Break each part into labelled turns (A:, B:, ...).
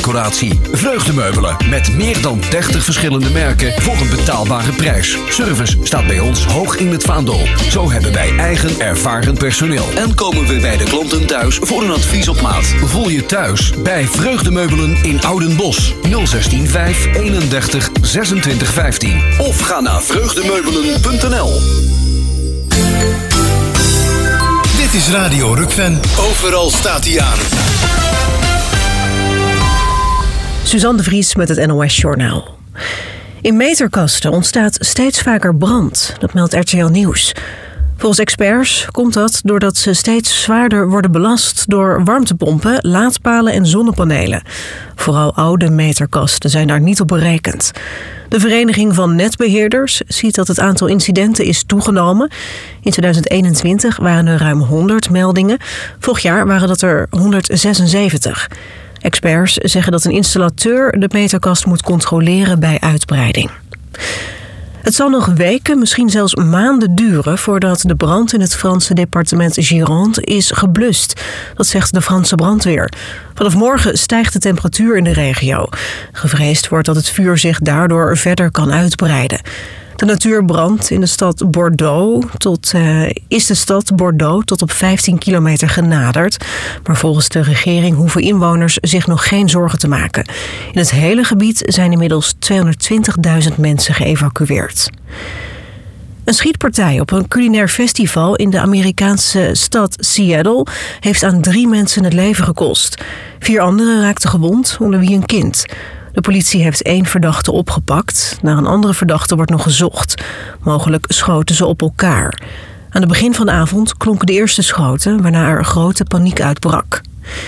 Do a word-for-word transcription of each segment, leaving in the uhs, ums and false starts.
A: raamdecoratie. Vreugdemeubelen met meer dan dertig verschillende merken voor een betaalbare prijs. Service staat bij ons hoog in het vaandel. Zo hebben wij eigen ervaren personeel. En komen we bij de klanten thuis voor een advies op maat. Voel je thuis bij Vreugdemeubelen in Oudenbosch. nul zestien vijf eenendertig zesentwintig vijftien. Of ga naar vreugdemeubelen punt n l.
B: Dit is Radio Rukven. Overal staat hij aan.
C: Suzanne de Vries met het N O S-journaal. In meterkasten ontstaat steeds vaker brand. Dat meldt R T L Nieuws. Volgens experts komt dat doordat ze steeds zwaarder worden belast door warmtepompen, laadpalen en zonnepanelen. Vooral oude meterkasten zijn daar niet op berekend. De Vereniging van Netbeheerders ziet dat het aantal incidenten is toegenomen. In tweeduizend eenentwintig waren er ruim honderd meldingen. Vorig jaar waren dat er honderdzesenzeventig. Experts zeggen dat een installateur de meterkast moet controleren bij uitbreiding. Het zal nog weken, misschien zelfs maanden duren voordat de brand in het Franse departement Gironde is geblust. Dat zegt de Franse brandweer. Vanaf morgen stijgt de temperatuur in de regio. Gevreesd wordt dat het vuur zich daardoor verder kan uitbreiden. De natuur brandt in de stad Bordeaux tot, uh, is de stad Bordeaux tot op vijftien kilometer genaderd. Maar volgens de regering hoeven inwoners zich nog geen zorgen te maken. In het hele gebied zijn inmiddels tweehonderdtwintigduizend mensen geëvacueerd. Een schietpartij op een culinair festival in de Amerikaanse stad Seattle heeft aan drie mensen het leven gekost. Vier anderen raakten gewond, onder wie een kind. De politie heeft één verdachte opgepakt. Naar een andere verdachte wordt nog gezocht. Mogelijk schoten ze op elkaar. Aan het begin van de avond klonken de eerste schoten, waarna er grote paniek uitbrak.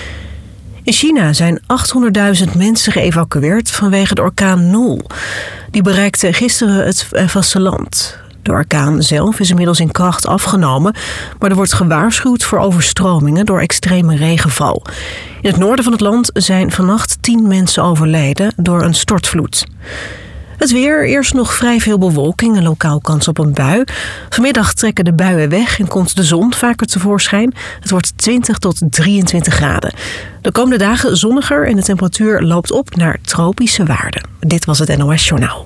C: In China zijn achthonderdduizend mensen geëvacueerd vanwege de orkaan Nol. Die bereikte gisteren het vasteland. De orkaan zelf is inmiddels in kracht afgenomen, maar er wordt gewaarschuwd voor overstromingen door extreme regenval. In het noorden van het land zijn vannacht tien mensen overleden door een stortvloed. Het weer, eerst nog vrij veel bewolking en lokaal kans op een bui. Vanmiddag trekken de buien weg en komt de zon vaker tevoorschijn. Het wordt twintig tot drieëntwintig graden. De komende dagen zonniger en de temperatuur loopt op naar tropische waarden. Dit was het N O S-journaal.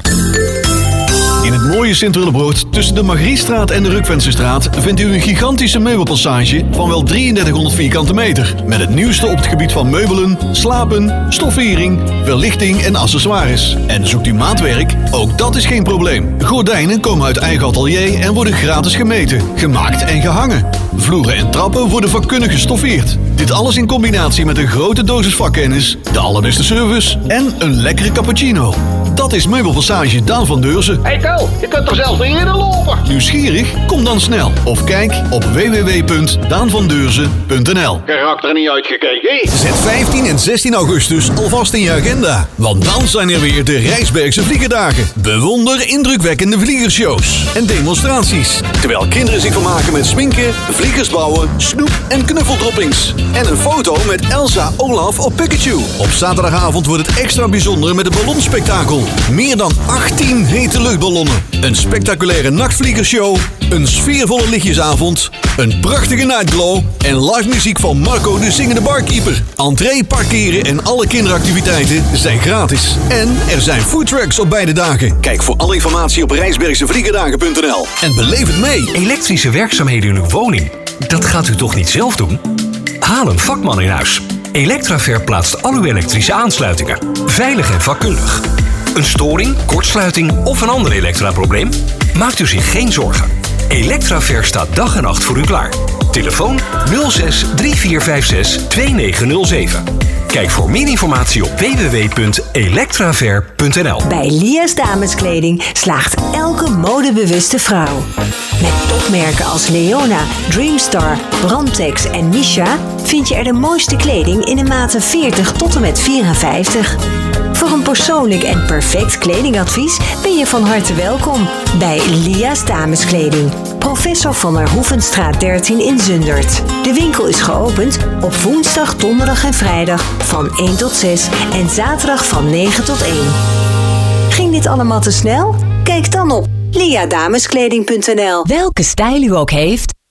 D: In het mooie Sint-Willebroord, tussen de Margriestraat en de Rukvensestraat, vindt u een gigantische meubelpassage van wel drieëndertighonderd vierkante meter. Met het nieuwste op het gebied van meubelen, slapen, stoffering, verlichting en accessoires. En zoekt u maatwerk? Ook dat is geen probleem. Gordijnen komen uit eigen atelier en worden gratis gemeten, gemaakt en gehangen. Vloeren en trappen worden vakkundig gestoffeerd. Dit alles in combinatie met een grote dosis vakkennis, de allerbeste service en een lekkere cappuccino. Dat is Meubelpassage Daan van Deurzen.
E: Hey Tel, je kunt er zelfs niet in lopen.
D: Nieuwsgierig? Kom dan snel. Of kijk op w w w punt daan van deurzen punt n l.
E: Karakter niet uitgekeken.
D: Zet vijftien en zestien augustus alvast in je agenda. Want dan zijn er weer de Rijsbergse Vliegerdagen. Bewonder indrukwekkende vliegershows en demonstraties. Terwijl kinderen zich vermaken met sminken, vliegers bouwen, snoep en knuffeldroppings. En een foto met Elsa, Olaf of Pikachu. Op zaterdagavond wordt het extra bijzonder met een ballonspektakel. Meer dan achttien hete luchtballonnen. Een spectaculaire nachtvliegershow. Een sfeervolle lichtjesavond. Een prachtige nightglow. En live muziek van Marco de Zingende Barkeeper. Entree, parkeren en alle kinderactiviteiten zijn gratis. En er zijn foodtrucks op beide dagen. Kijk voor alle informatie op rijsbergsevliegerdagen punt n l. En beleef het mee.
F: Elektrische werkzaamheden in uw woning. Dat gaat u toch niet zelf doen? Haal een vakman in huis. Electraver plaatst al uw elektrische aansluitingen. Veilig en vakkundig. Een storing, kortsluiting of een ander elektraprobleem? Maakt u zich geen zorgen. Electraver staat dag en nacht voor u klaar. Telefoon nul zes drie vier vijf zes twee negen nul zeven. Kijk voor meer informatie op w w w punt electraver punt n l.
G: Bij Lia's Dameskleding slaagt elke modebewuste vrouw. Met topmerken als Leona, Dreamstar, Brandtex en Misha vind je er de mooiste kleding in de maten veertig tot en met vierenvijftig. Voor een persoonlijk en perfect kledingadvies ben je van harte welkom bij Lia's Dameskleding. Professor van der Hoevenstraat dertien in Zundert. De winkel is geopend op woensdag, donderdag en vrijdag van één tot zes en zaterdag van negen tot één. Ging dit allemaal te snel? Kijk dan op lia dameskleding punt n l.
H: Welke stijl u ook heeft,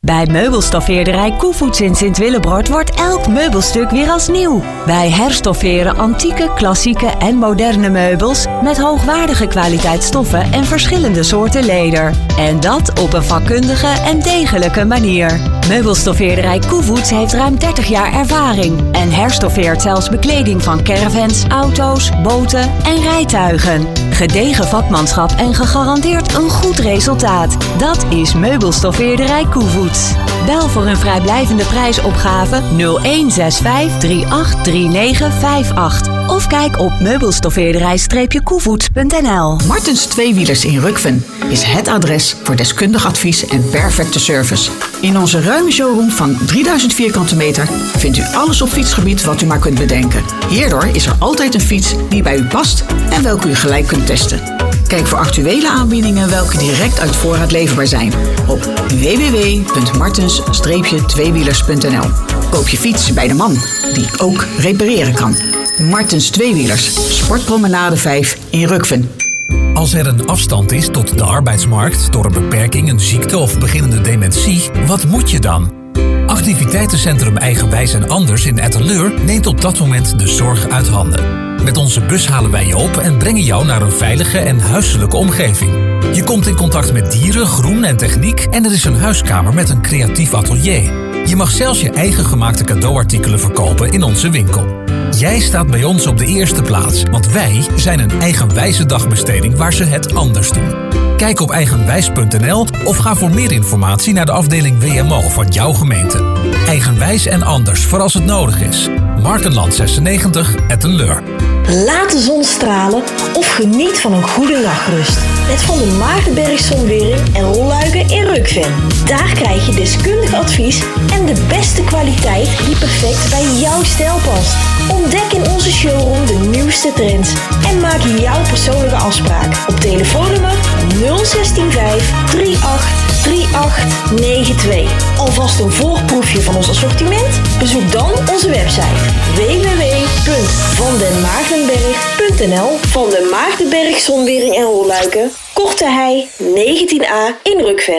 G: Bij meubelstoffeerderij Koevoets in Sint-Willebrord wordt elk meubelstuk weer als nieuw. Wij herstofferen antieke, klassieke en moderne meubels met hoogwaardige kwaliteit stoffen en verschillende soorten leder. En dat op een vakkundige en degelijke manier. Meubelstoffeerderij Koevoets heeft ruim dertig jaar ervaring en herstoffeert zelfs bekleding van caravans, auto's, boten en rijtuigen. Gedegen vakmanschap en gegarandeerd een goed resultaat. Dat is Meubelstoffeerderij Koevoets. Bel voor een vrijblijvende prijsopgave nul een zes vijf drie acht drie negen vijf acht of kijk op meubelstoffeerderij koevoets punt n l.
H: Martens Tweewielers in Rukven is het adres voor deskundig advies en perfecte service. In onze ruime showroom van drieduizend vierkante meter vindt u alles op fietsgebied wat u maar kunt bedenken. Hierdoor is er altijd een fiets die bij u past en welke u gelijk kunt testen. Kijk voor actuele aanbiedingen welke direct uit voorraad leverbaar zijn op w w w punt martens tweewielers punt n l. Koop je fiets bij de man die ook repareren kan. Martens Tweewielers, Sportpromenade vijf in Rukven.
I: Als er een afstand is tot de arbeidsmarkt door een beperking, een ziekte of beginnende dementie, wat moet je dan? Activiteitencentrum Eigenwijs en Anders in Etteleur neemt op dat moment de zorg uit handen. Met onze bus halen wij je op en brengen jou naar een veilige en huiselijke omgeving. Je komt in contact met dieren, groen en techniek en er is een huiskamer met een creatief atelier. Je mag zelfs je eigen gemaakte cadeauartikelen verkopen in onze winkel. Jij staat bij ons op de eerste plaats, want wij zijn een eigenwijze dagbesteding waar ze het anders doen. Kijk op eigenwijs punt n l of ga voor meer informatie naar de afdeling W M O van jouw gemeente. Eigenwijs en Anders voor als het nodig is. Markenland zesennegentig, Etteleur.
J: Laat de zon stralen of geniet van een goede nachtrust. Met Van der Maagdenberg Zonwering en Rolluiken in Rukven. Daar krijg je deskundig advies en de beste kwaliteit die perfect bij jouw stijl past. Ontdek in onze showroom de nieuwste trends en maak jouw persoonlijke afspraak op telefoonnummer nul een zes vijf drie acht drie acht negen twee. Alvast een voorproefje van ons assortiment? Bezoek dan onze website w w w punt van den maagdenberg punt n l. Van den Maagdenberg Zonwering en Rolluiken, Korte Hei negentien a in Rukven.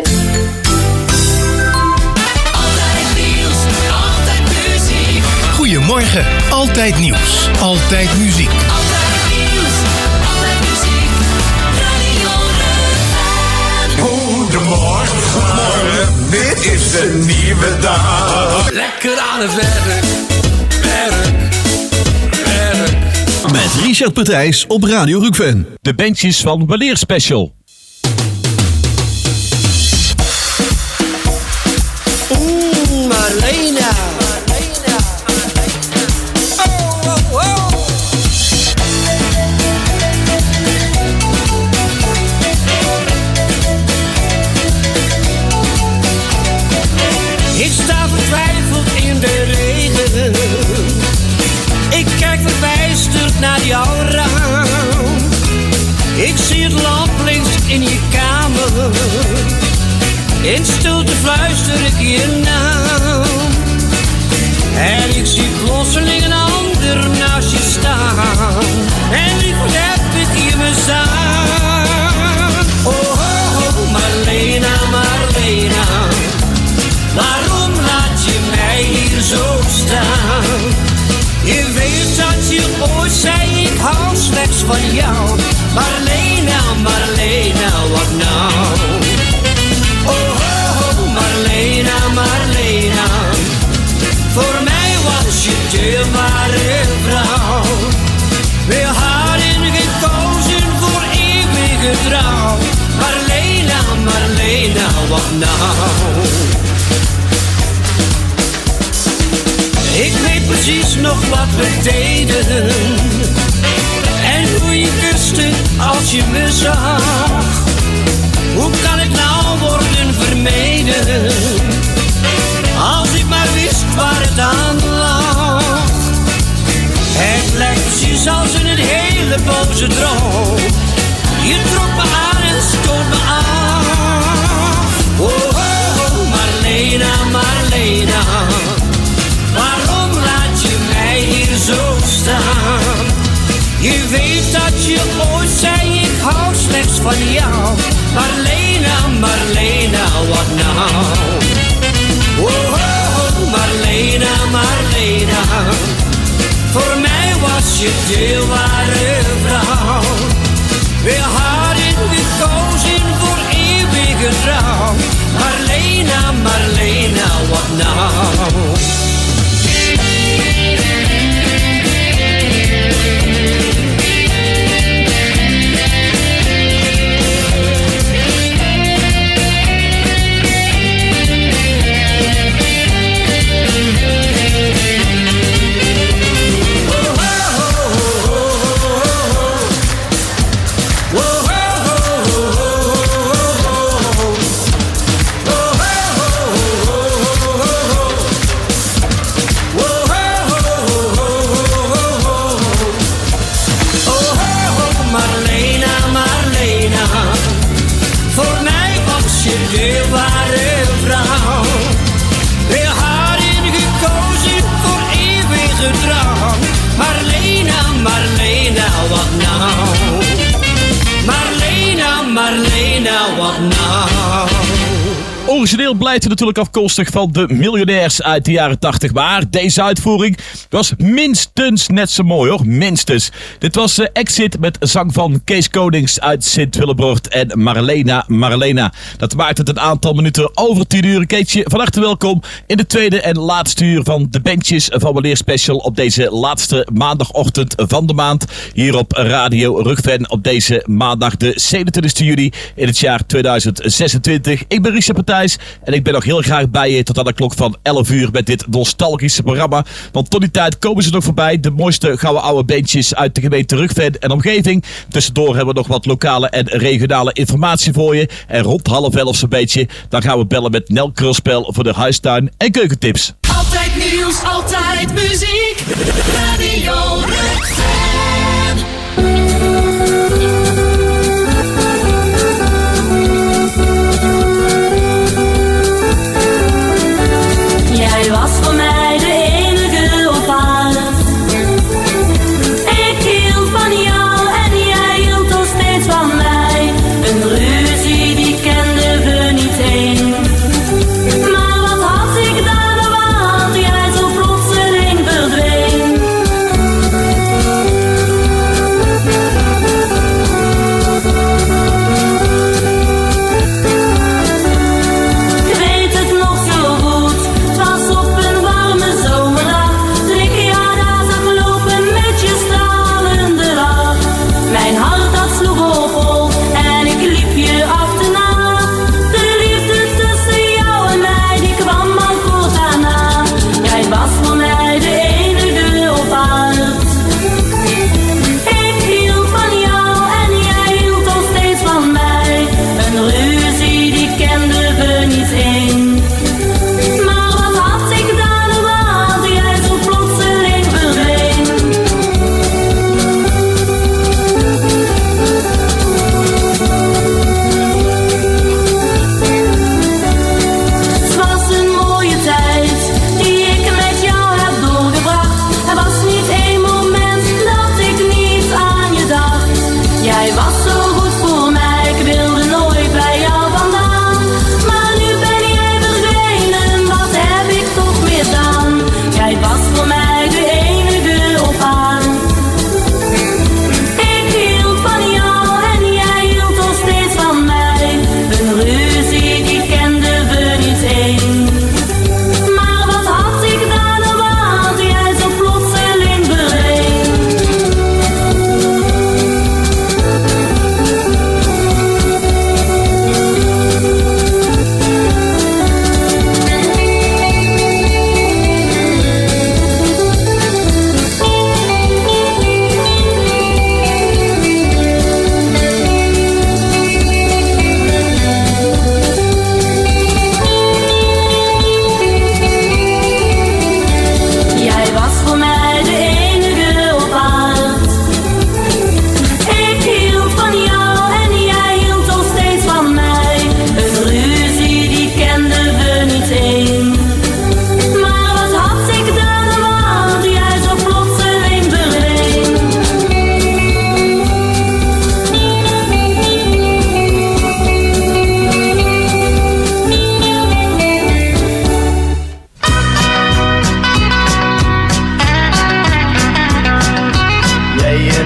B: Goedemorgen, altijd nieuws, altijd muziek.
K: Goedemorgen, goedemorgen, dit is een nieuwe dag.
L: Lekker aan het werk, werk, werk.
D: Met Richard Partijs op Radio Rukven.
M: De bandjes van Weleer Special.
L: Oeh, Marlena. Oh, oh, oh. Ik sta vertwijfeld in de regen. Ik kijk verbijsterd naar jouw raam. Ik zie het lamp links in je kamer. In stilte fluister ik je naam. En ik zie plotseling een ander naast je staan. En liever heb ik je me staan. Oh, oh, oh, Marlena, Marlena. Waarom laat je mij hier zo staan? Je weet dat je ooit zei, ik hou slechts van jou. Marlena, Marlena, wat nou? Oh, oh, oh, Marlena, Marlena. Voor mij was je de ware vrouw. We hadden gekozen voor eeuwige trouw. Marlena, Marlena, wat nou? Ik weet precies nog wat we deden. En hoe je kuste als je me zag. Hoe kan ik nou worden vermeden? Als ik maar wist waar het aan lag. Het lijkt precies als in een hele boze droom. Je trok me aan en stoot me af. Oh, oh, oh, Marlena, Marlena. Waarom laat je mij hier zo staan? Je weet dat je ooit zei, ik hou slechts van jou. Marlena, Marlena, wat nou? was je deelbare vrouw. We hadden gekozen voor eeuwige trouw. Marlena, Marlena, wat nou?
M: Origineel blijft het natuurlijk afkomstig van de Miljonairs uit de jaren tachtig. Maar deze uitvoering was minstens net zo mooi hoor. Minstens. Dit was uh, Exit met zang van Kees Konings uit Sint-Willebroord en Marlena, Marlena. Dat maakt het een aantal minuten over tien uur. Keetje, van harte welkom in de tweede en laatste uur van de Bandjes van Weleer Special op deze laatste maandagochtend van de maand. Hier op Radio Rugven op deze maandag de zevenentwintigste juli in het jaar tweeduizend zesentwintig. Ik ben Richard Partij. En ik ben nog heel graag bij je tot aan de klok van elf uur met dit nostalgische programma. Want tot die tijd komen ze nog voorbij. De mooiste gouden oude bandjes uit de gemeente Rugven en omgeving. Tussendoor hebben we nog wat lokale en regionale informatie voor je. En rond half elf zo'n beetje, dan gaan we bellen met Nel Krulspel voor de huistuin en keukentips.
N: Altijd nieuws, altijd muziek. Radio Rugven.
O: Jij was voor mij de enige op aarde. Ik hield van jou en jij hield nog steeds van mij. Een ruzie die kenden we niet heen. Maar wat had ik gedaan, waar jij zo plotseling verdween?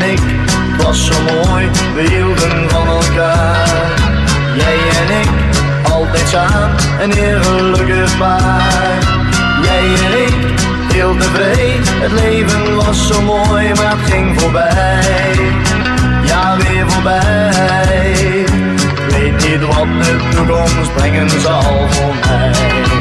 P: en ik, het was zo mooi, we hielden van elkaar. Jij en ik, altijd samen, een heel gelukkig paar. Jij en ik, heel tevreden, het leven was zo mooi, maar het ging voorbij. Ja, weer voorbij. Ik weet niet wat de toekomst brengen zal voor mij.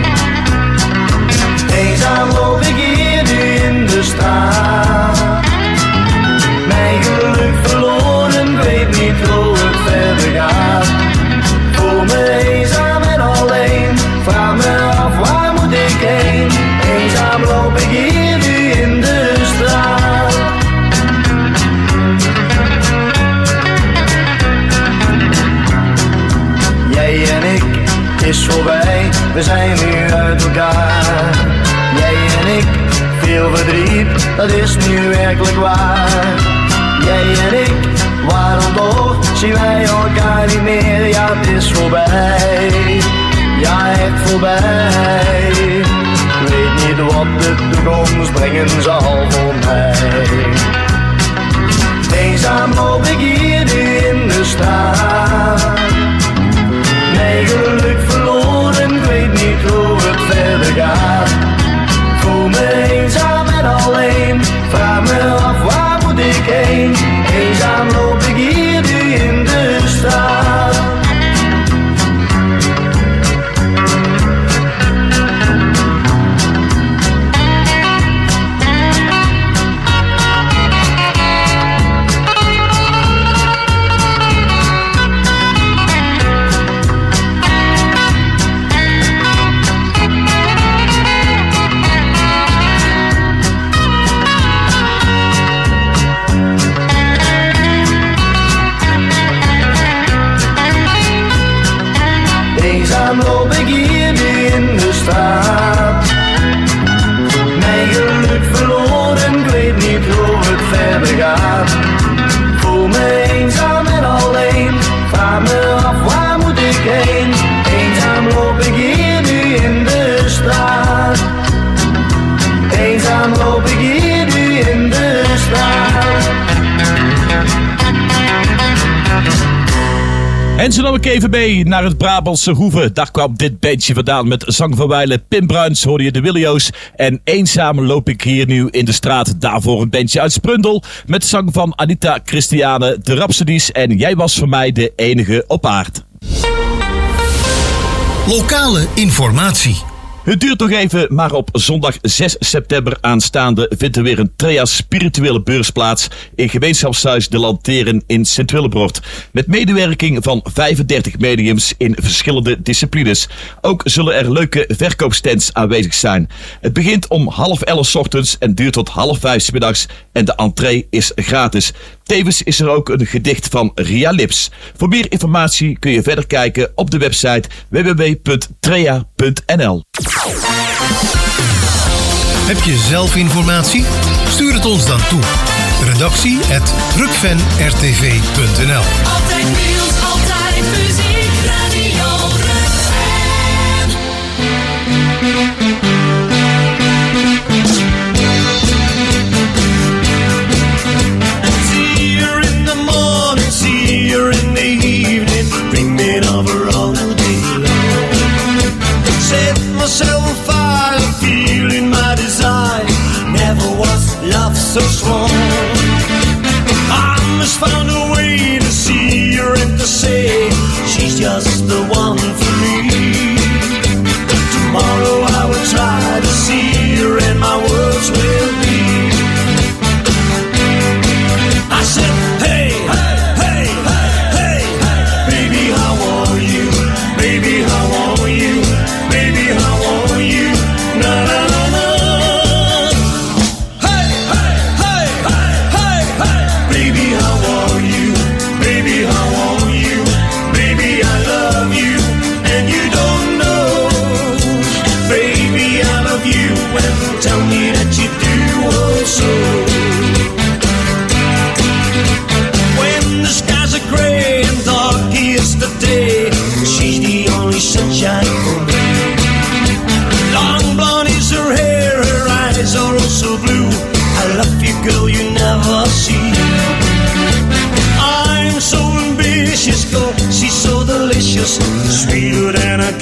P: Eenzaam loop ik hier nu in de straat. Mijn geluk verloren, weet niet hoe het verder gaat. Voel me eenzaam en alleen, vraag me af waar moet ik heen. Eenzaam loop ik hier nu in de straat. Jij en ik, is voorbij, we zijn nu uit elkaar. Jij en ik, veel verdriet, dat is nu werkelijk waar. Jij en ik, waarom toch zien wij elkaar niet meer? Ja, het is voorbij, ja echt voorbij. Ik weet niet wat de toekomst brengen zal voor mij. Eenzaam loop ik hier nu in de straat. Mijn geluk verloren, ik weet niet hoe het verder gaat. Voel me eenzaam en alleen, vraag me af waar moet ik heen. Eenzaam loop ik hier nu in de straat. Eenzaam loop ik hier nu in de straat. Mijn geluk verloren, ik weet niet hoe het verder gaat. Voel me eenzaam en alleen, vraag me af waar moet ik heen. Eenzaam loop ik hier nu in de straat. Eenzaam loop ik hier nu in de straat.
M: En zo nam ik even mee naar het Brabantse Hoeve. Daar kwam dit bandje vandaan met zang van wijlen. Pim Bruins hoorde je de Willio's. En eenzaam loop ik hier nu in de straat. Daarvoor een bandje uit Sprundel. Met zang van Anita Christiane, de Rhapsodies. En jij was voor mij de enige op aard.
B: Lokale informatie.
M: Het duurt nog even, maar op zondag zes september aanstaande vindt er weer een Trea spirituele beurs plaats in gemeenschapshuis De Lanteren in Sint-Willebroord. Met medewerking van vijfendertig mediums in verschillende disciplines. Ook zullen er leuke verkoopstands aanwezig zijn. Het begint om half elf 's ochtends en duurt tot half vijf 's middags en de entree is gratis. Tevens is er ook een gedicht van Ria Lips. Voor meer informatie kun je verder kijken op de website w w w punt trea punt n l.
B: Heb je zelf informatie? Stuur het ons dan toe. Redactie at rukven r t v punt n l.
N: Altijd nieuws, altijd muziek, Radio Rukven.
L: See her in the morning, see her in the evening, dreaming of her all the day long. Set myself on fire, feeling my desire. Never was love so strong. I must find a way to see her and to say she's just the one for me. Tomorrow I will try to see her and my words will be. I said, hey, hey, hey, hey, hey, hey, baby, how are you? Baby, how are you? Baby, how are you? Na na na na. Hey, hey, hey, hey, hey, hey, baby, how are you? Baby, how are you? Baby, I love you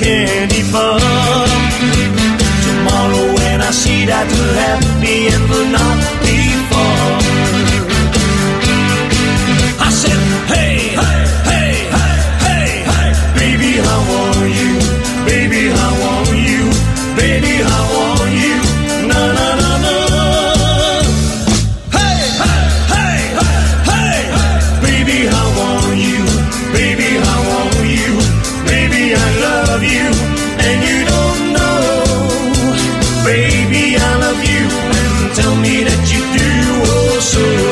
L: any fun. Tomorrow when I see that we're happy and will not be far. I said, hey, hey, hey, hey, hey, hey, baby, how are you? Baby, how are you? Baby, how are you? Na na na na. Hey, hey, hey, hey, hey, baby, how are you? Baby, how are you? Baby, I love you, and you don't know. Baby, I love you, and tell me that you do also.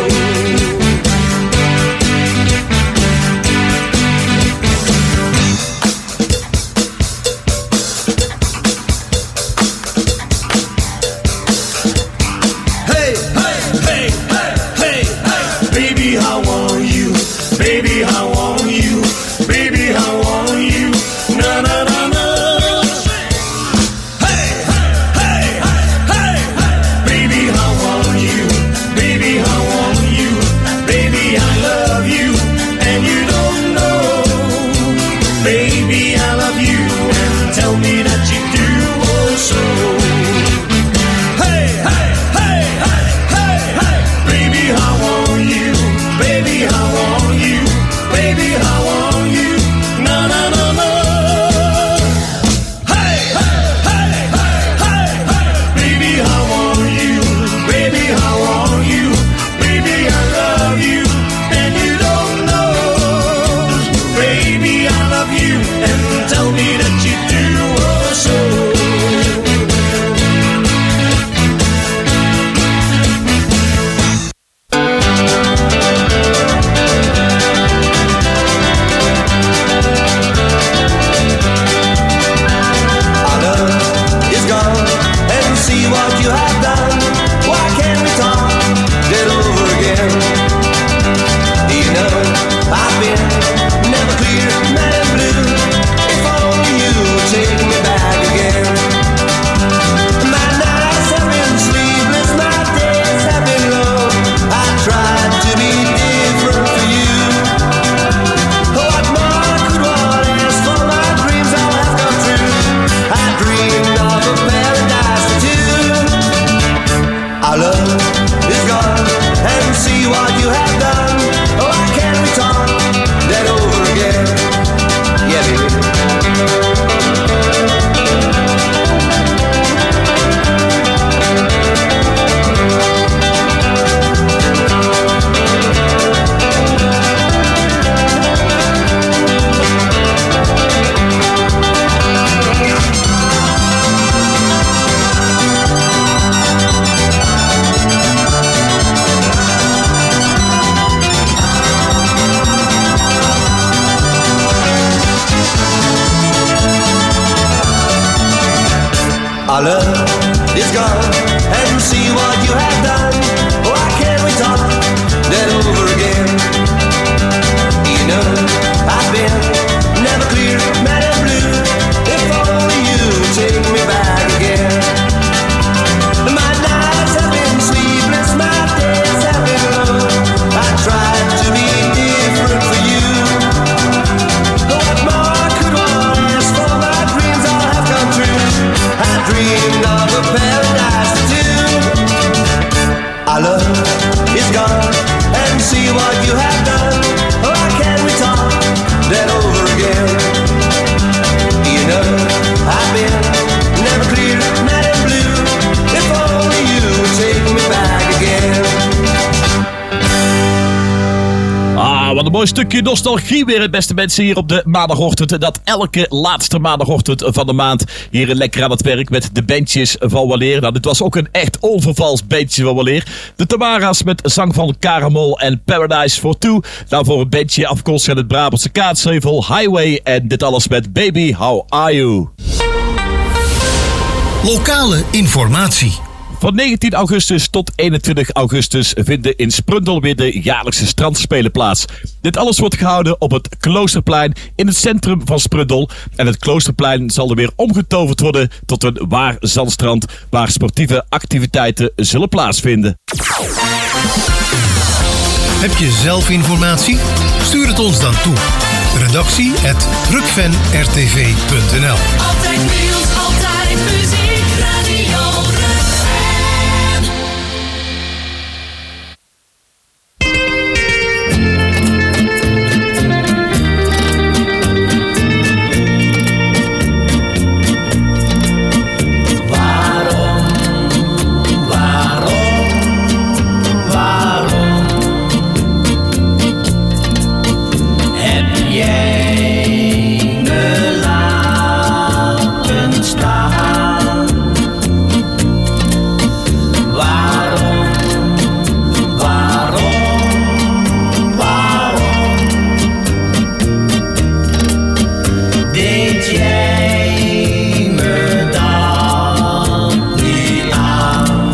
Q: Our love is gone, and see what you have done. Why can't we talk that over again? You know, I've been never clear, mad and blue. If only you would take me back again. My nights have been sleepless, my days have been low. I tried to be different for you. What more could one ask for? My dreams all have come true. I dreamed of a paradise for two. Our love is gone, and see what you have done. Why can't we talk that over again? You know, I've been never clear, mad and blue. If only you would take me back again.
M: Ah, wat een mooi stukje nostalgie weer, het beste mensen, hier op de maandagochtend. Dat elke laatste maandagochtend van de maand hier lekker aan het werk met de bandjes van weleer. Nou, dit was ook een echt onvervals bandje van weleer. De Tamara's met zang van Caramel en Paradise for Two. Daarvoor een bandje afkomstig uit het Brabantse Kaatsheuvel, Highway. En dit alles met Baby, How Are You?
B: Lokale informatie.
M: Van negentien augustus tot eenentwintig augustus vinden in Sprundel weer de jaarlijkse strandspelen plaats. Dit alles wordt gehouden op het Kloosterplein in het centrum van Sprundel. En het Kloosterplein zal er weer omgetoverd worden tot een waar zandstrand waar sportieve activiteiten zullen plaatsvinden.
B: Heb je zelf informatie? Stuur het ons dan toe. Redactie at rukven r t v punt n l.
N: Altijd nieuws, altijd muziek, Radio Rukven.
L: Waarom, waarom, waarom heb jij me laten staan? Waarom, waarom, waarom deed jij me dat niet aan?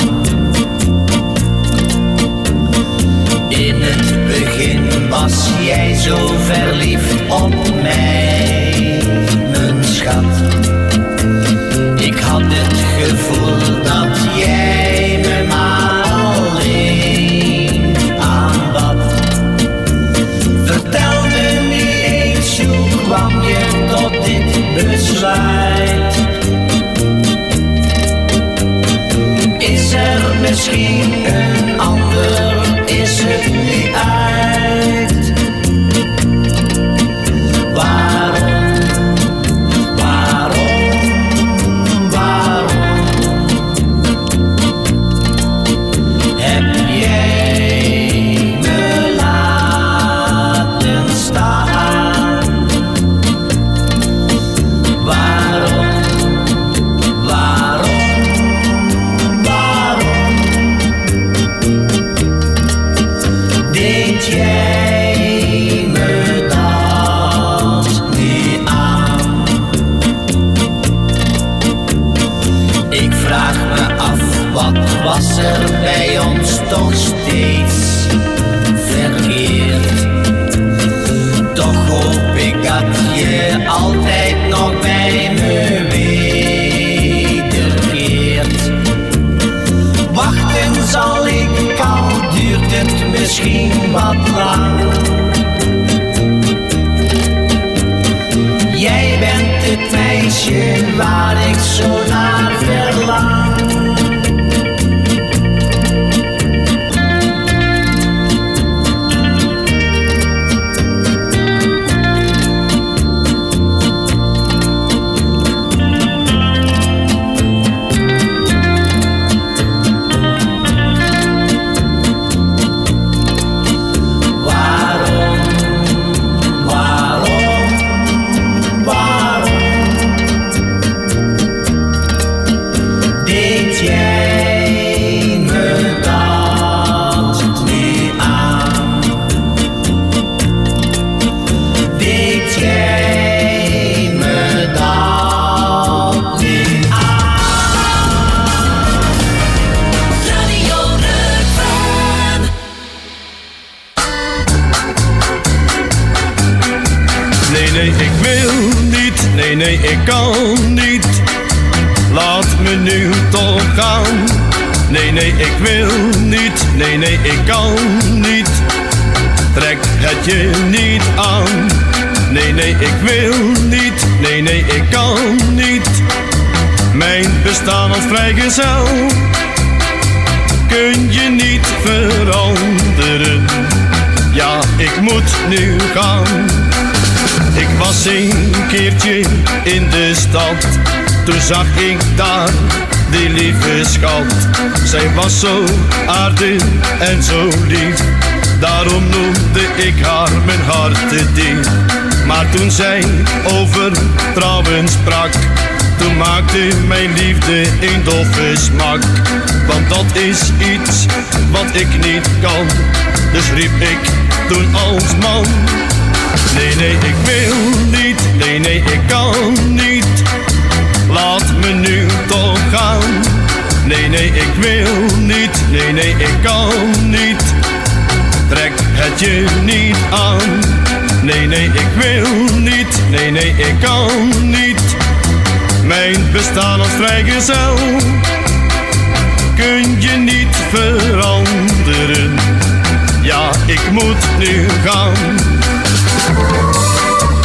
L: In het begin was jij zo verliefd op mij, mijn schat. Ik had het gevoel dat jij me maar alleen aanbad. Vertel me nu eens, hoe kwam je tot dit besluit? Is er misschien een ander, is het niet uit? Waarom, waarom, waarom heb jij me laten staan? Waarom, waarom, waarom deed jij me dat niet aan? Ik vraag me af, wat was er bij ons toch steeds verkeerd? Toch hoop ik dat je altijd nog bij me wederkeert. Wachten zal ik, al duurt het misschien wat lang. Jij bent het meisje waar ik zo naar verlang. Waarom, waarom, waarom deed jij me dat niet aan? Deed jij me dat niet aan?
N: Radio Rukven.
R: Nee, nee, ik wil niet. Nee, nee, ik kan niet. Laat me nu toch gaan. Nee, nee, ik wil niet. Nee, nee, ik kan niet. Trek het je niet aan. Nee, nee, ik wil niet. Nee, nee, ik kan niet. Mijn bestaan als vrijgezel kun je niet veranderen. Ja, ik moet nu gaan. Ik was een keertje in de stad. Toen zag ik daar die lieve schat. Zij was zo aardig en zo lief. Daarom noemde ik haar mijn hartedief. Maar toen zij over trouwen sprak, toen maakte mijn liefde een doffe smak. Want dat is iets wat ik niet kan. Dus riep ik toen als man: nee, nee, ik wil niet. Nee, nee, ik kan niet. Laat me nu toch gaan. Nee, nee, ik wil niet. Nee, nee, ik kan niet. Trek het je niet aan. Nee, nee, ik wil niet. Nee, nee, ik kan niet. Mijn bestaan als vrijgezel kun je niet veranderen. Ja, ik moet nu gaan.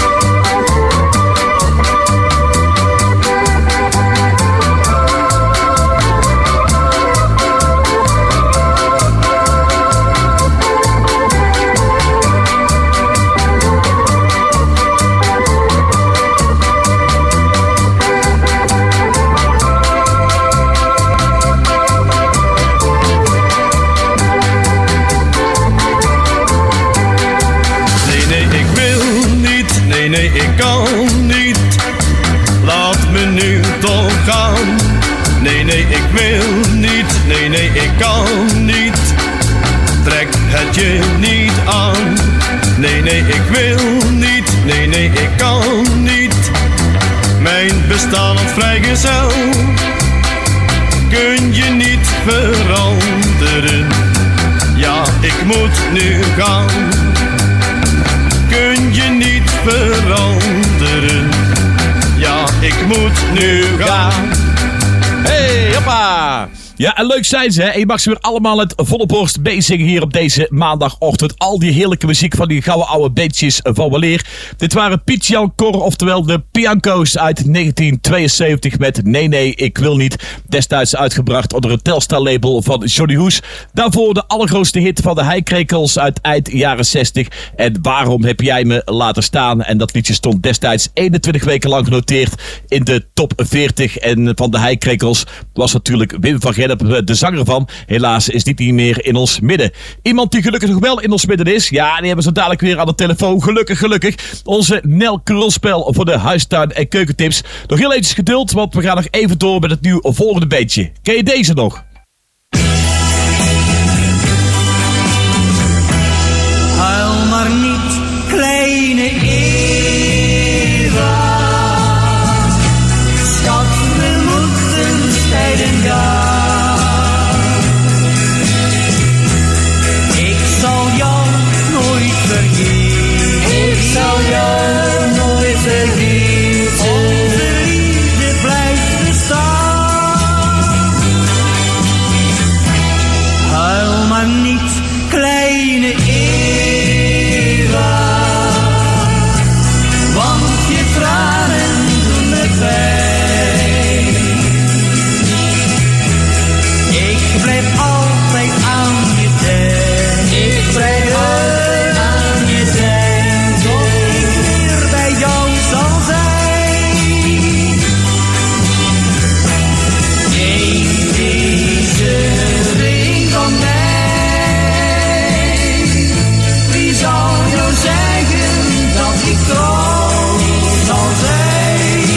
R: kan niet. Laat me nu toch gaan. Nee, nee, ik wil niet. Nee, nee, ik kan niet. Trek het je niet aan. Nee, nee, ik wil niet. Nee, nee, ik kan niet. Mijn bestaan als vrijgezel kun je niet veranderen. Ja, ik moet nu gaan. Kun je niet veranderen. Ja, ik moet nu gaan.
M: Hey, hoppa! Ja, en leuk zijn ze, hè? En je mag ze weer allemaal het volle borst meezingen hier op deze maandagochtend. Al die heerlijke muziek van die gouden oude beetjes van weleer. Dit waren Piet Jan Cor, oftewel de Pianco's uit negentien tweeënzeventig met Nee, nee, ik wil niet. Destijds uitgebracht onder het Telstar-label van Johnny Hoes. Daarvoor de allergrootste hit van de Heikrekels uit eind jaren zestig. En Waarom heb jij me laten staan? En dat liedje stond destijds eenentwintig weken lang genoteerd in de top veertig. En van de Heikrekels was natuurlijk Wim van Gennep de zanger van. Helaas is die niet meer in ons midden. Iemand die gelukkig nog wel in ons midden is. Ja, die hebben ze dadelijk weer aan de telefoon. Gelukkig, gelukkig. Onze Nel Krulspel voor de huistuin- en keukentips. Nog heel eventjes geduld, want we gaan nog even door met het nieuw volgende beetje. Ken je deze nog?
L: Huil maar niet, kleine Eva. Schat, we moeten scheiden gaan. Ik zal jou nooit vergeten. Ik zal jou nooit vergeten. Onze liefde blijft bestaan. Huil maar niet, kleine Eva. Want je tranen doen me pijn. Ik blijf altijd aan je denken. Ik blijf altijd aan je denken. Tot ik weer bij jou zal zijn. Neem deze ring van mij. Wie zal jou zeggen dat ik trouw zal zijn?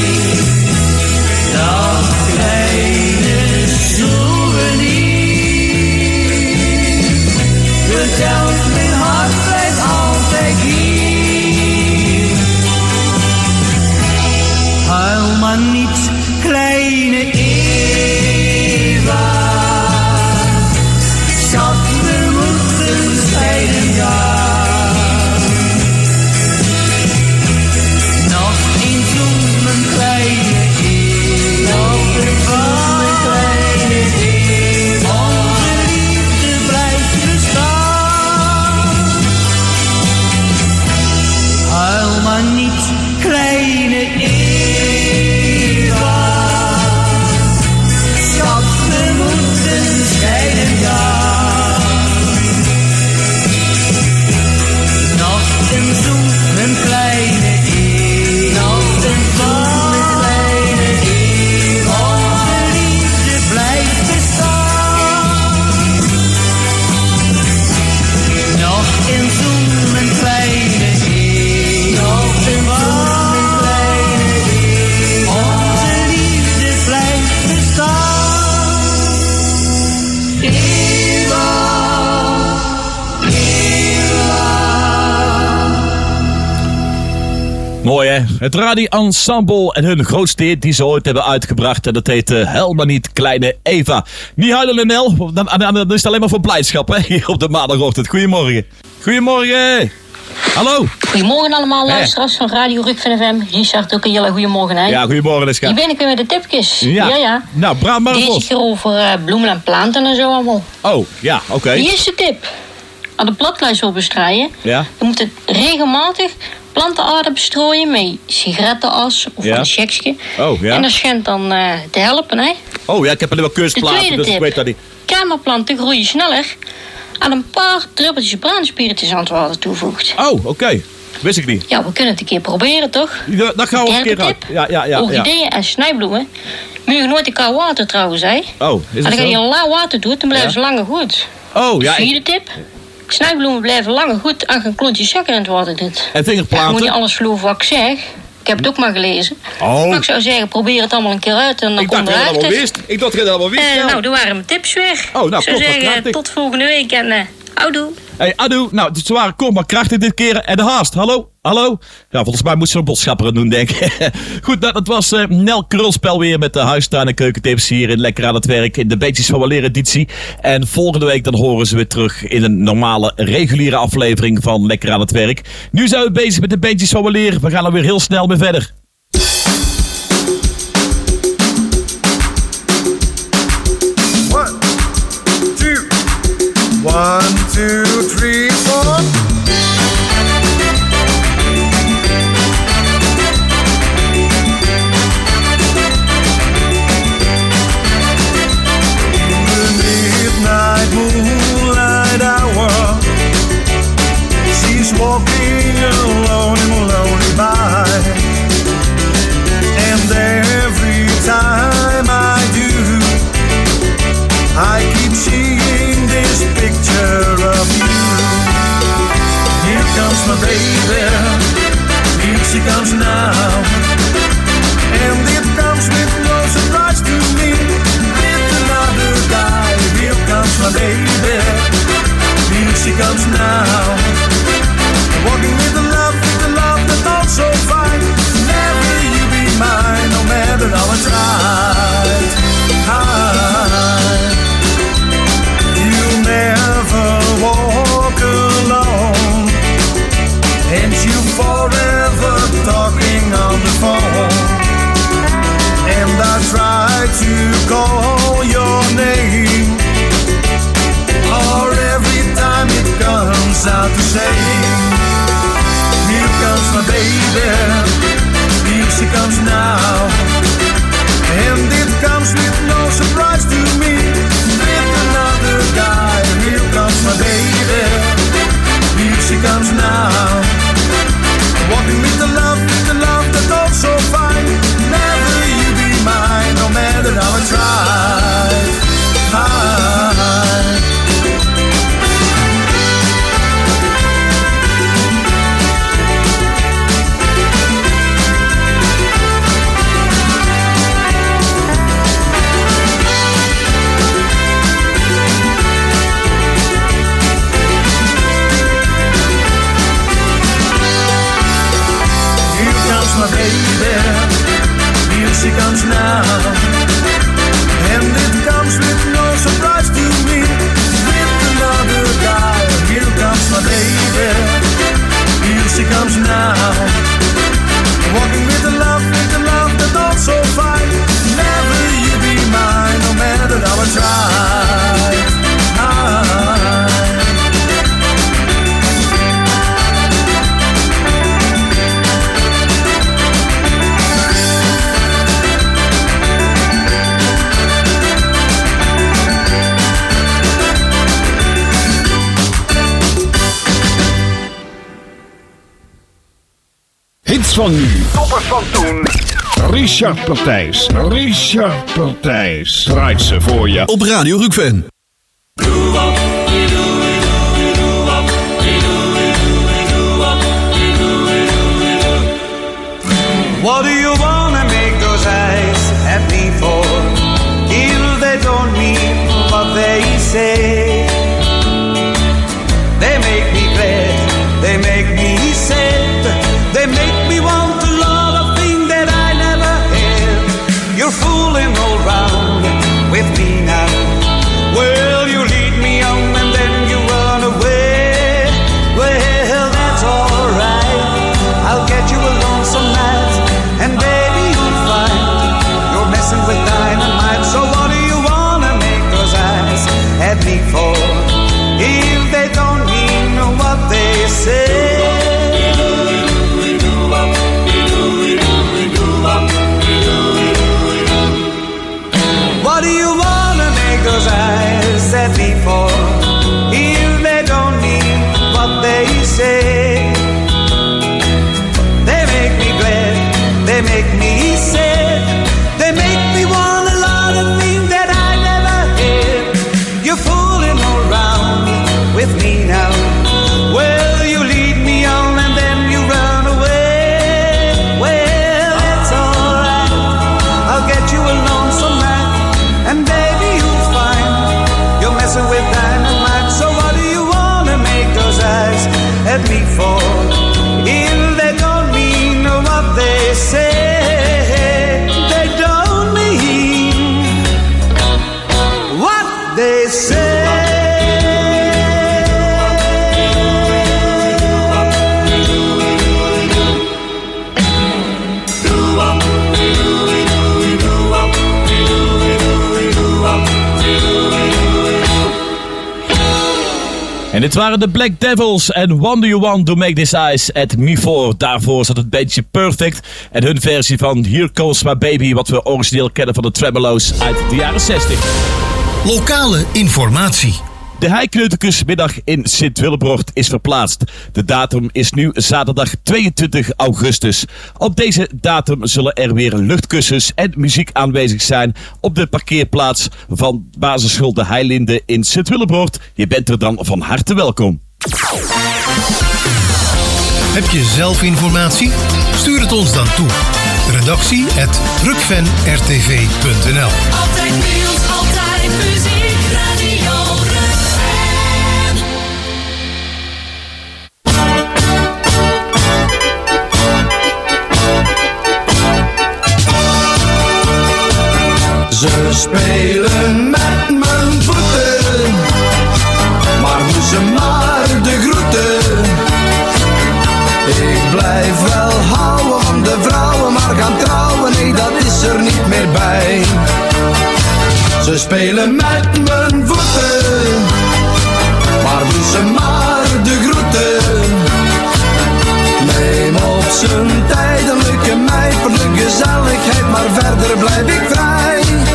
L: Dat kleine souvenir vertelt mijn hart blijft altijd hier. Huil maar niet, kleine Eva. Schat, we moeten scheiden gaan. Nog een zoen, mijn kleine Eva. Nog een zoen, mijn kleine Eva. Onze liefde blijft bestaan. Huil maar niet, kleine Eva. Schat, we moeten scheiden gaan. Nog een zoen, mijn kleine Eva. Nog een zoen, mijn kleine Eva. Onze liefde blijft bestaan. Nog een zoen, mijn kleine Eva. Nog een zoen, mijn kleine Eva. Onze liefde blijft bestaan. Eva,
M: Mooi hè? Het Radio Ensemble en hun grootste hit die ze ooit hebben uitgebracht. En dat heet uh, Helemaal niet, kleine Eva. Niet huilen, Nel. Dan, dan, dan is het alleen maar voor blijdschap hè? Hier op de maandagochtend. Goedemorgen. Goedemorgen. Hallo.
S: Goedemorgen allemaal luisteraars van Radio Rukven F M. Richard, ook een hele goedemorgen hè.
M: Ja, goedemorgen Liska.
S: Hier ben ik weer met de tipjes.
M: Ja.
S: Ja, ja.
M: Nou, praat maar
S: Deze
M: los.
S: keer over uh, bloemen en planten en zo allemaal.
M: Oh, ja, oké. Okay.
S: De eerste tip. Aan de platluis wil bestrijden.
M: Ja.
S: Je moet het regelmatig plantenaarde bestrooien met sigarettenas of
M: Ja.
S: een checksje.
M: Oh, ja.
S: En dat schijnt dan uh, te helpen hè.
M: Oh ja, ik heb alleen maar
S: De
M: kunstplaten,
S: tweede
M: dus ik
S: tip.
M: weet dat niet.
S: Kamerplanten groeien sneller aan een paar druppeltjes braanspiritus aan het water toevoegt.
M: Oh, oké. Okay. Wist ik niet.
S: Ja, we kunnen het een keer proberen, toch?
M: Ja, dat gaan we een
S: Derde
M: keer uit.
S: tip.
M: Ja, ja, ja.
S: Orchideeën
M: ja.
S: en snijbloemen mogen nooit in koud water trouwens, hè.
M: Oh, is
S: En
M: het
S: als je
M: zo?
S: in lauw water doet, dan blijven
M: Ja.
S: ze langer goed.
M: Oh, ja.
S: Vierde tip. Snijbloemen blijven langer goed als je een klontje suiker in het water doet.
M: En vingerplanten?
S: Ja, je moet niet alles geloven wat ik zeg. Ik heb het ook maar gelezen.
M: Oh.
S: Maar ik zou zeggen, probeer het allemaal een keer uit en dan
M: Ik
S: kom
M: dacht dat je dat
S: eruit.
M: allemaal wist. Ik dacht dat je dat allemaal wist.
S: Eh,
M: ja.
S: nou, er waren mijn tips weer.
M: Oh, nou,
S: ik zou
M: klopt, wat
S: zeggen,
M: krachtig.
S: tot volgende week en uh, houdoe.
M: Hey, Adu, nou, het waren kort maar krachtig dit keer. En de haast, hallo, hallo. Ja, volgens mij moet ze een boodschapperen doen, denk ik. Goed, nou, dat was uh, Nel Krulspel weer met de huistuin- en keukentips hier in Lekker aan het Werk in de Beetjes van Weleer editie. En volgende week dan horen ze weer terug in een normale, reguliere aflevering van Lekker aan het Werk. Nu zijn we bezig met de Beetjes van Weleer. We gaan er weer heel snel mee verder.
K: One, two, three, four. In the midnight moonlight hour, she's walking alone and lonely by. And every time I do, I keep seeing this picture of you. Here comes my baby, here she comes now. And it comes with no surprise to me, with another guy. Here comes my baby, here she comes now. Walking with the love, with the love that's all so fine. Never you be mine, no matter how I try. I You never walk alone, and you forever talking on the phone. And I try to call your name, or every time it comes out to say, here comes my baby, here she comes now. And it comes with no surprise to me, with another guy. Here comes my baby, here she comes now. Walking with the love, with the love that's all so fine. Never you be mine, no matter how I try. I my baby, here she comes now. And it comes with no surprise to me, with another guy. Here comes my baby, here she comes now. Walking with the love, with the love that's all so fine. Never you be mine, no matter how I try. I
T: Hits van nu. Toppers van toen. Richard Partijs. Richard Partijs. Draait ze voor je.
D: Op Radio Rookfan.
U: What do you wanna make those eyes at me for? If they don't mean what they say. They make me glad, they make me sad, they make me want a lot of things that I never had. You're fooling all round with me now. Well, you lead me on and then you run away. Well, that's alright, I'll get you alone some night, and baby you'll find you're messing with dynamite. So what do you wanna make those eyes at me for? If they don't mean what they say. If they don't mean what they say, they don't mean what they say.
M: En dit waren de Black Devils en What Do You Want To Make This Eyes At Me For. Daarvoor zat het beetje Perfect en hun versie van Here Comes My Baby, wat we origineel kennen van de Tremolo's uit de jaren zestig.
B: Lokale informatie.
M: De Heikneutekusmiddag in Sint-Willebrocht is verplaatst. De datum is nu zaterdag tweeëntwintig augustus. Op deze datum zullen er weer luchtkussens en muziek aanwezig zijn op de parkeerplaats van basisschool De Heilinde in Sint-Willebrocht. Je bent er dan van harte welkom.
B: Heb je zelf informatie? Stuur het ons dan toe. Redactie at rukven r t v punt n l.
N: Altijd nieuws, altijd muziek, Radio Rukven.
U: Ze spelen met mijn voeten, maar doen ze maar de groeten. Ik blijf wel houden van de vrouwen, maar gaan trouwen, nee dat is er niet meer bij. Ze spelen met mijn voeten, maar doen ze maar de groeten. Neem op zijn tijdelijke meid voor de gezelligheid, maar verder blijf ik vrij.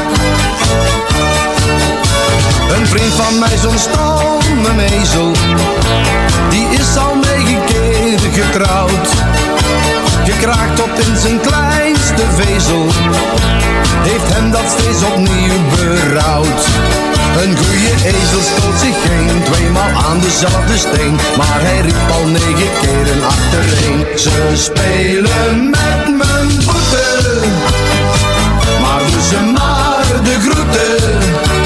U: Een vriend van mij, zo'n stomme ezel, die is al negen keer getrouwd. Gekraakt tot in zijn kleinste vezel, heeft hem dat steeds opnieuw berouwd. Een goeie ezel stoot zich geen tweemaal aan dezelfde steen, maar hij riep al negen keren achtereen. Ze spelen met mijn voeten, maar doen ze maar de groeten.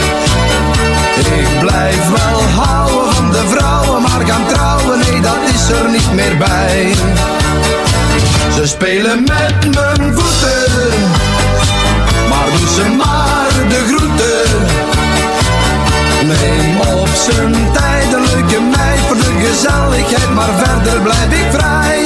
U: Ik blijf wel houden van de vrouwen, maar gaan trouwen, nee dat is er niet meer bij. Ze spelen met mijn voeten, maar doen ze maar de groeten. Neem op zijn tijdelijke meid voor de gezelligheid, maar verder blijf ik vrij.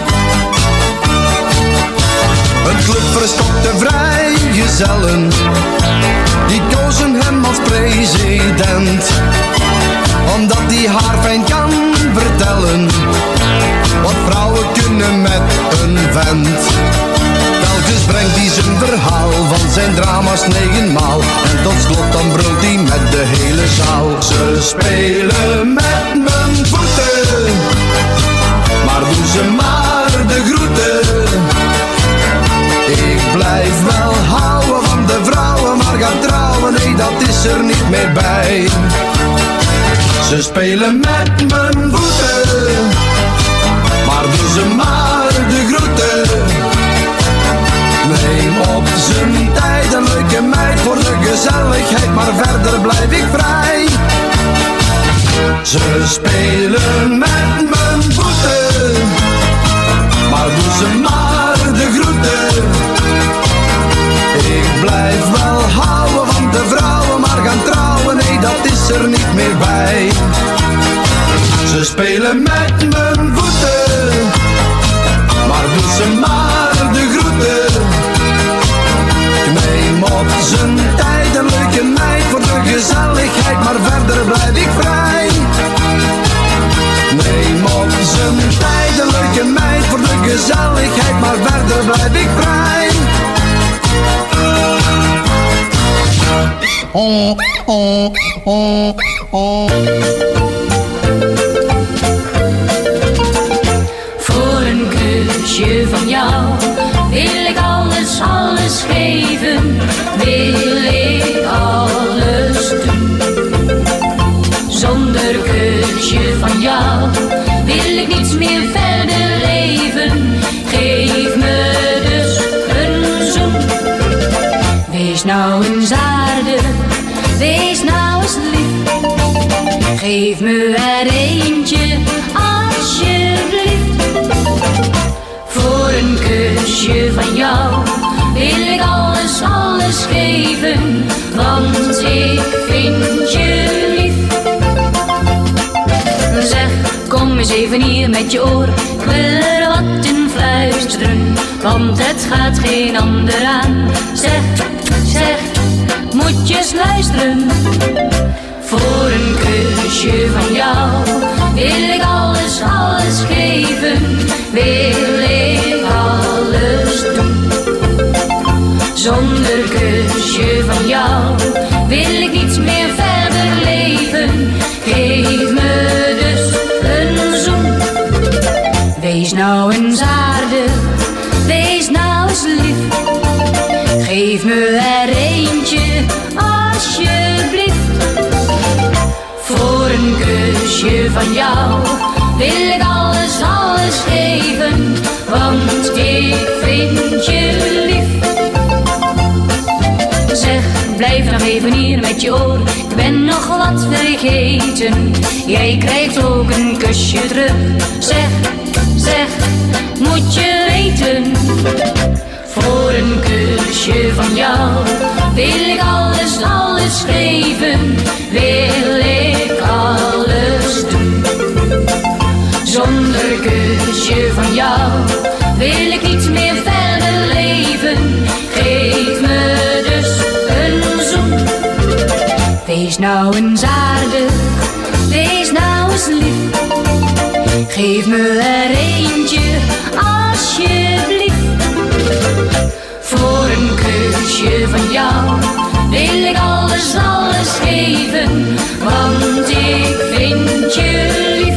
U: Een club verstokte vrijgezellen, die kozen hem als president, omdat hij haar fijn kan vertellen wat vrouwen kunnen met een vent. Telkens brengt hij zijn verhaal van zijn drama's negenmaal, en tot slot dan brult hij met de hele zaal. Ze spelen met mijn voeten, maar doen ze maar de groeten. Ik blijf wel houden van de vrouwen, maar gaan trouwen, nee dat is er niet meer bij. Ze spelen met mijn voeten, maar doen ze maar de groeten. Neem op zijn tijdelijke meid voor de gezelligheid, maar verder blijf ik vrij. Ze spelen met mijn voeten, maar doen ze maar de groeten. Ik blijf wel houden van de vrouwen, maar gaan trouwen, nee dat is er niet meer bij. Ze spelen met mijn voeten, maar doen ze maar de groeten. Neem op zijn tijdelijke meid voor de gezelligheid, maar verder blijf ik vrij. Neem op zijn tijdelijke meid voor de gezelligheid, maar verder blijf ik vrij. Oh, oh, oh, oh.
O: Voor een kusje van jou wil ik alles, alles geven. Wil ik alles doen. Zonder kusje van jou wil ik niets meer verder leven. Geef me dus een zoen. Wees nou eens aardig, wees nou eens lief. Geef me er eentje, alsjeblieft. ik vind je lief. Zeg, kom eens even hier met je oor, ik wil er wat in fluisteren, want het gaat geen ander aan. Zeg, zeg, moet je eens luisteren. Voor een kusje van jou wil ik alles, alles geven, wil ik alles doen. Zonder kusje van jou wil ik niets meer verder leven. Geef me dus een zoen. Wees nou eens aardig, wees nou eens lief. Geef me er eentje, alsjeblieft. Voor een kusje van jou wil ik alles, alles geven, want ik vind je lief. Zeg, blijf nog even hier met je oor, ik ben nog wat vergeten. Jij krijgt ook een kusje terug. Zeg, zeg, moet je weten. Voor een kusje van jou wil ik alles, alles geven, wil ik alles doen. Zonder kusje van jou wil ik niet meer verder leven. Geef me dus een zoen. Wees nou eens aardig, wees nou eens lief. Geef me er eentje, alsjeblieft. Voor een kusje van jou wil ik alles, alles geven, want ik vind je lief.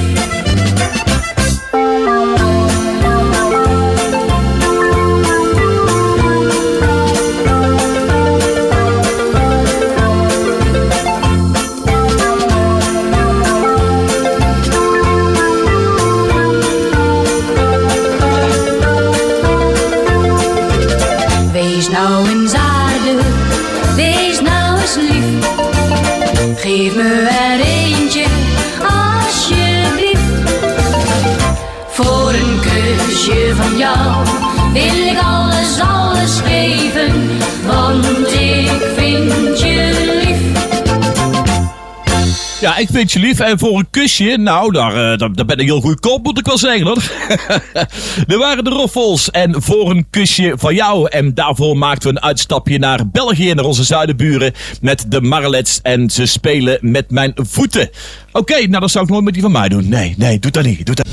O: Wees nou eens aardig, wees nou eens lief. Geef me er eentje, alsjeblieft. Voor een kusje van jou wil ik alles, alles geven, want ik vind je lief.
M: Ja, ik vind je lief. En voor een kusje, nou, daar, uh, daar, daar ben ik heel goedkoop, moet ik wel zeggen, hoor. Er waren de Roffels en voor een kusje van jou. En daarvoor maakten we een uitstapje naar België, naar onze zuidenburen, met de Marlets. En ze spelen met mijn voeten. Oké, okay, nou, dat zou ik nooit met die van mij doen. Nee, nee, doe dat niet. Doe dat.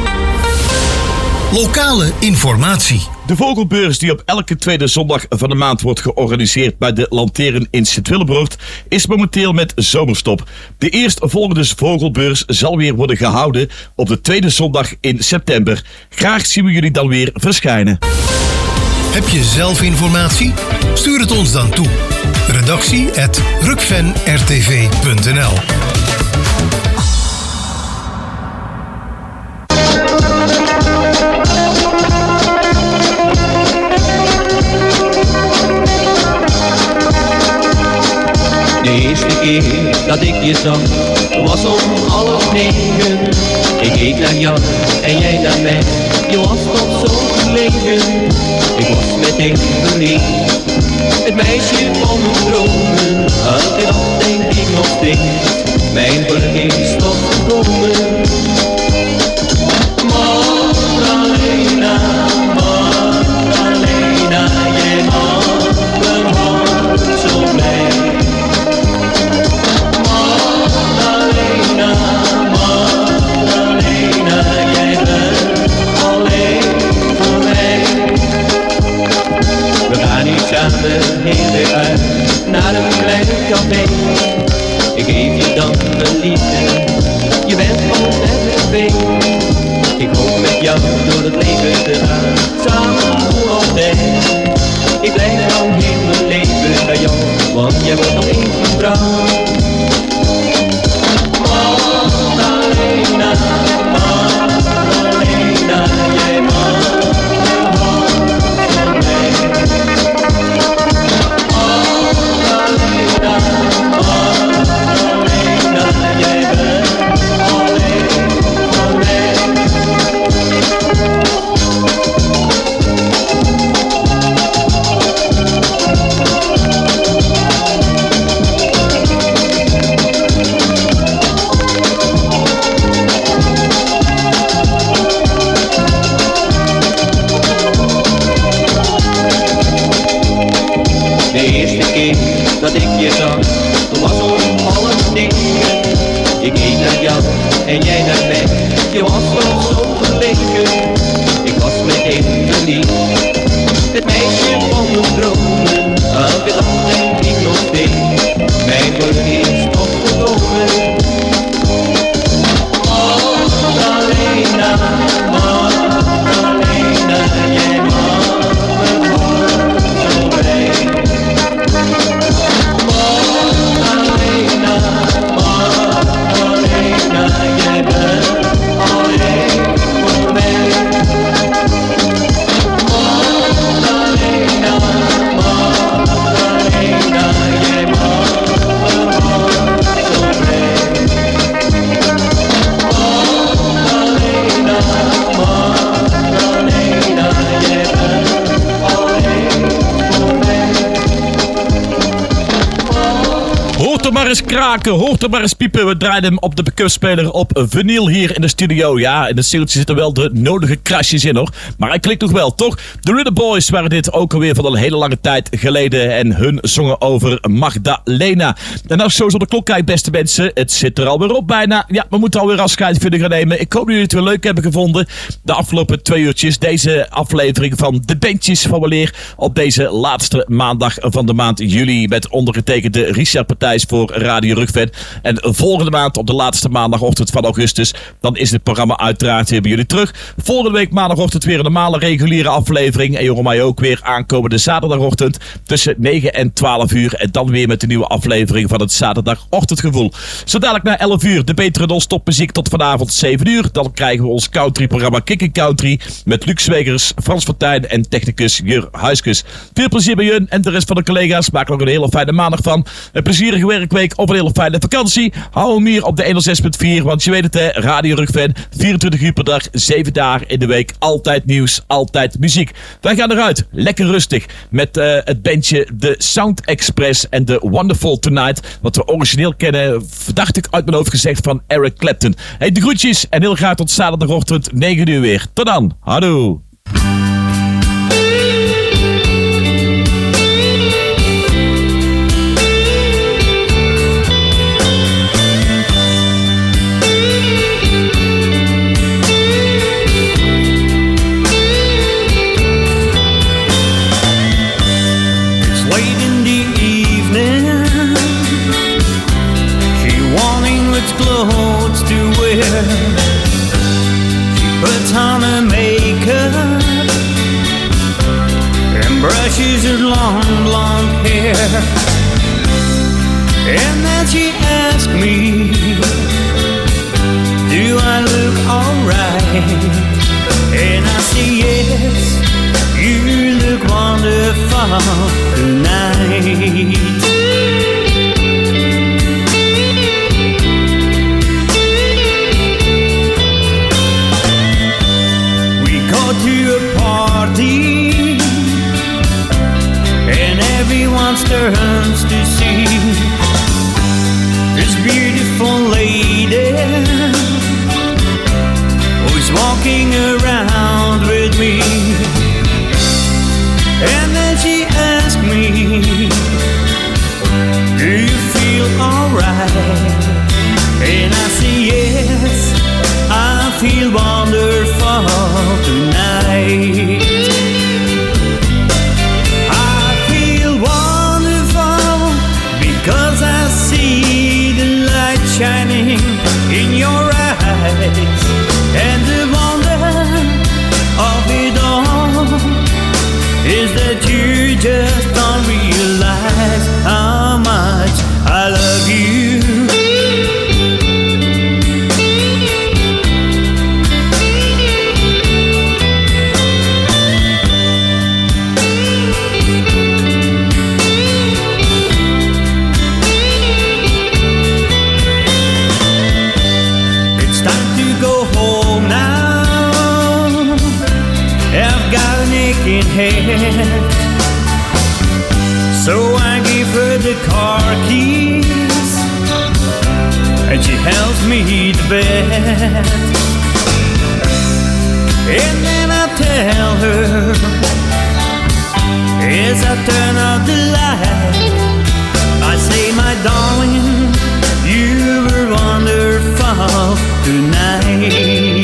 B: Lokale informatie.
M: De vogelbeurs die op elke tweede zondag van de maand wordt georganiseerd bij de Lanteren in Sint-Willebroord is momenteel met zomerstop. De eerstvolgende vogelbeurs zal weer worden gehouden op de tweede zondag in september. Graag zien we jullie dan weer verschijnen.
B: Heb je zelf informatie? Stuur het ons dan toe. Redactie at rukven r t v punt n l.
A: De eerste keer dat ik je zag, was om half negen. Ik keek naar jou en jij naar mij, je was nog zo verlegen. Ik was meteen verliefd, het meisje van mijn dromen. Elke dag denk ik nog steeds, mijn geluk is tot gekomen. Magdalena, Magdalena, jij maakt mijn hart zo blij. Heel uit naar een klein café. Ik geef je dan een liefde, je bent gewoon net een vee. Ik hoop met jou door het leven te gaan, samen voor altijd. Ik blijf dan heel mijn leven bij jou, want jij wordt nog eens mijn vrouw. Magdalena, Magdalena, jij maakt
M: maar eens kraken, hoort er maar eens piepen. We draaien hem op de pick-up-speler op vinyl hier in de studio. Ja, in het zieltje zitten wel de nodige krasjes in hoor. Maar hij klikt nog wel, toch? De Rhythm Boys waren dit ook alweer van een hele lange tijd geleden. En hun zongen over Magdalena. En als ik zo zo de klok kijk, beste mensen, het zit er alweer op bijna. Ja, we moeten alweer afscheid vinden gaan nemen. Ik hoop dat jullie het weer leuk hebben gevonden. De afgelopen twee uurtjes. Deze aflevering van de bandjes van weleer. Op deze laatste maandag van de maand juli. Met ondergetekende Richard Partijs voor Radio Rugven. En volgende maand op de laatste maandagochtend van augustus. Dan is het programma uiteraard weer bij jullie terug. Volgende week maandagochtend weer een normale reguliere aflevering. En je hoort mij ook weer aankomende zaterdagochtend. Tussen negen en twaalf uur. En dan weer met de nieuwe aflevering van het zaterdagochtendgevoel. Zo dadelijk na elf uur de betere non-stop muziek tot vanavond zeven uur. Dan krijgen we ons country-programma Kicking Country. Met Luc Zwegers, Frans Fortuyn en technicus Jur Huiskus. Veel plezier bij jullie en de rest van de collega's. Maak er nog een hele fijne maandag van. Een plezierige werkweek of een hele fijne vakantie. Hou hem hier op de honderdzes punt vier. Want je weet het hè, Radio Rugven. vierentwintig uur per dag, zeven dagen in de week. Altijd nieuws, altijd muziek. Wij gaan eruit. Lekker rustig. Met uh, het bandje The Sound Express en The Wonderful Tonight. Wat we origineel kennen, verdacht ik uit mijn hoofd gezegd van Eric Clapton. Hey, de groetjes en heel graag tot zaterdagochtend negen uur weer. Tot dan. Houdoe.
K: Clothes to wear. She puts on her makeup and brushes her long blonde hair. And then she asks me, do I look alright? And I say yes, you look wonderful tonight. To a party and everyone turns to see this beautiful lady who's walking around with me. And then she asked me, do you feel alright? And I say yes, I feel wonderful tonight. I feel wonderful because I see the light shining in your eyes. And the wonder of it all is that you just don't realize how much I love you. Head. So I give her the car keys and she helps me to bed. And then I tell her as I turn out the light, I say, my darling, you were wonderful tonight.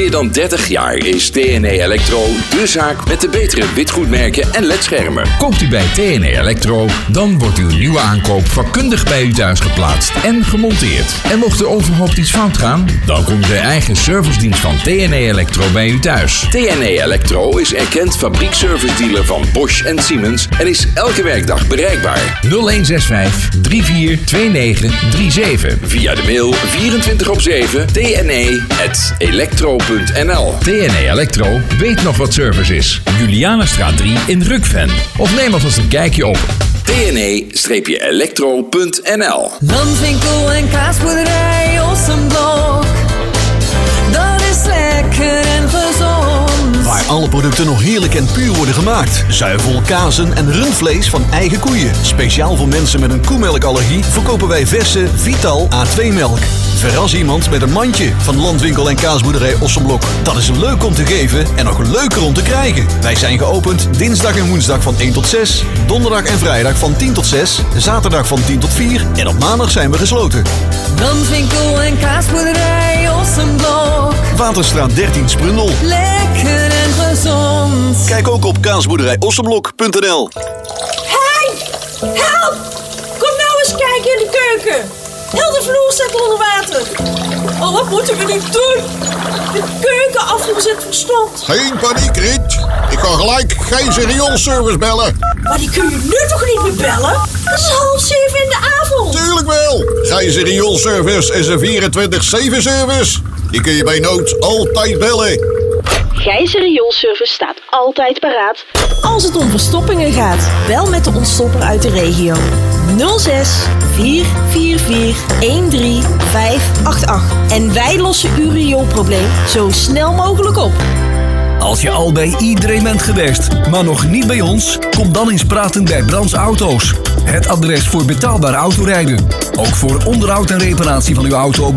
C: meer dan dertig jaar is T N E Electro de zaak met de betere witgoedmerken en ledschermen.
I: Koopt u bij T N E Electro, dan wordt uw nieuwe aankoop vakkundig bij u thuis geplaatst en gemonteerd. En mocht er onverhoopt iets fout gaan, dan komt de eigen servicedienst van T N E Electro bij u thuis.
C: T N E Electro is erkend fabriekservice dealer van Bosch en Siemens en is elke werkdag bereikbaar.
I: nul een zes vijf drie vier twee negen drie zeven.
C: Via de mail vierentwintig op zeven t n e at electro punt n l.
I: T N E Electro weet nog wat service is. Julianastraat drie in Rukven. Of neem alvast een kijkje op
C: t n e electro punt n l.
N: Landwinkel en kaasboerderij Ossenblok. Dat is lekker en gezond.
D: Waar alle producten nog heerlijk en puur worden gemaakt. Zuivel, kazen en rundvlees van eigen koeien. Speciaal voor mensen met een koemelkallergie verkopen wij verse Vital A twee melk. Verras iemand met een mandje van Landwinkel en kaasboerderij Ossenblok. Dat is leuk om te geven en nog leuker om te krijgen. Wij zijn geopend dinsdag en woensdag van één tot zes. Donderdag en vrijdag van tien tot zes. Zaterdag van tien tot vier. En op maandag zijn we gesloten.
N: Landwinkel en kaasboerderij Ossenblok.
D: Waterstraat dertien Sprundel.
N: Lekker en gezond.
D: Kijk ook op kaasboerderij ossenblok punt n l.
J: Hey! Help! Kom nou eens kijken in de keuken. Heel de vloer staat onder water. Oh, wat moeten we nu doen? De keuken afgezet van stond.
E: Geen paniek, Riet. Ik kan gelijk geen rioolservice bellen.
J: Maar die kun je nu toch niet meer bellen? Het is half zeven in de avond.
E: Tuurlijk wel. Geen rioolservice is een vierentwintig zeven service. Die kun je bij nood altijd bellen.
J: Gijzer Rioolservice staat altijd paraat als het om verstoppingen gaat. Bel met de ontstopper uit de regio. nul zes vier vier vier een drie vijf acht acht. En wij lossen uw rioolprobleem zo snel mogelijk op.
V: Als je al bij iedereen bent geweest, maar nog niet bij ons, kom dan eens praten bij Brands Auto's. Het adres voor betaalbaar autorijden. Ook voor onderhoud en reparatie van uw auto